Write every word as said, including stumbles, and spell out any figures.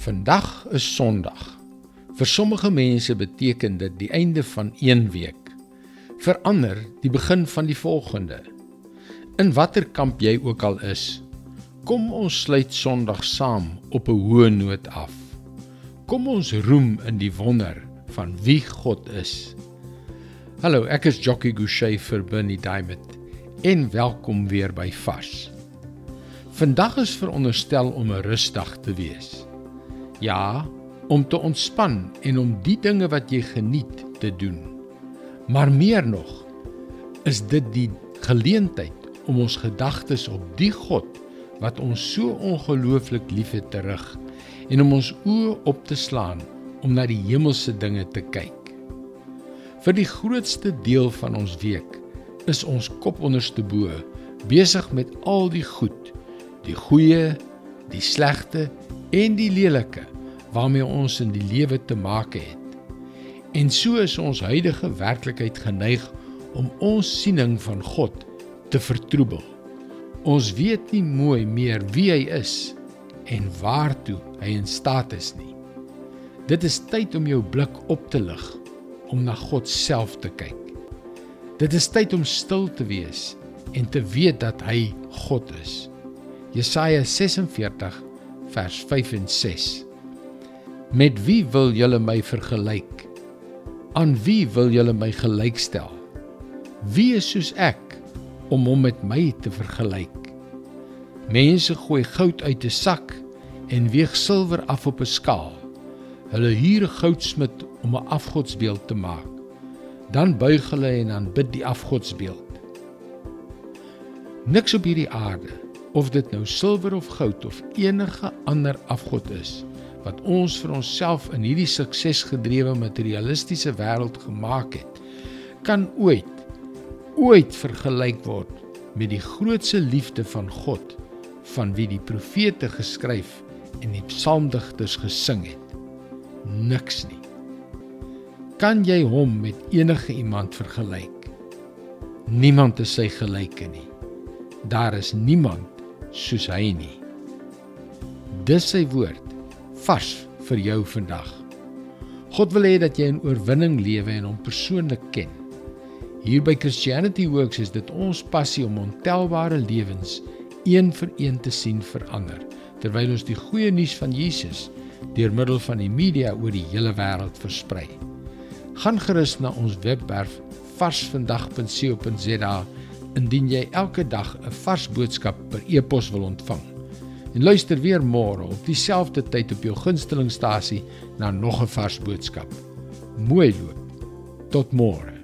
Vandag is Sondag. Vir sommige mense beteken dit die einde van een week. Vir ander die begin van die volgende. In watter kamp jy ook al is, kom ons sluit Sondag saam op 'n hoë noot af. Kom ons roem in die wonder van wie God is. Hallo, ek is Jockey Gouchee vir Bernie Diamond en welkom weer by Vars. Vandag is veronderstel om 'n rusdag te wees. Ja, om te ontspan en om die dinge wat jy geniet te doen. Maar meer nog, is dit die geleentheid om ons gedagtes op die God wat ons so ongelooflik liefhet te rig en om ons oë op te slaan om na die hemelse dinge te kyk. Vir die grootste deel van ons week is ons kop onderste bo besig met al die goed, die goeie, die slegte en die lelike waarmee ons in die lewe te maak het. En so is ons huidige werklikheid geneig om ons siening van God te vertroebel. Ons weet nie mooi meer wie hy is en waartoe hy in staat is nie. Dit is tyd om jou blik op te lig, om na God self te kyk. Dit is tyd om stil te wees en te weet dat hy God is. Jesaja ses en veertig vers vyf en ses. Met wie wil julle my vergelyk? Aan wie wil julle my gelykstel? Wie is soos ek om hom met my te vergelyk? Mense gooi goud uit 'n sak en weeg silwer af op 'n skaal. Hulle huur 'n goudsmid om 'n afgodsbeeld te maak. Dan buig hulle en aanbid die afgodsbeeld. Niks op hierdie aarde, of dit nou silwer of goud of enige ander afgod is, wat ons vir onsself in hierdie suksesgedrewe materialistiese wêreld gemaak het, kan ooit, ooit vergelyk word met die grootste liefde van God, van wie die profete geskryf en die psalmdigters gesing het. Niks nie. Kan jy hom met enige iemand vergelyk? Niemand is sy gelyke nie. Daar is niemand soos hy nie. Dis sy woord, vars vir jou vandag. God wil hê dat jy in oorwinning lewe en hom persoonlik ken. Hier by Christianity Works is dit ons passie om ontelbare lewens een vir een te sien verander, terwyl ons die goeie nuus van Jesus deur middel van die media oor die hele wêreld versprei. Gaan gerus na ons webwerf varsvandag punt co punt za indien jy elke dag 'n vars boodskap per e-pos wil ontvang. En luister weer môre op dieselfde tyd op jou gunstelingstasie na nog 'n vars boodskap. Mooi loop. Tot môre.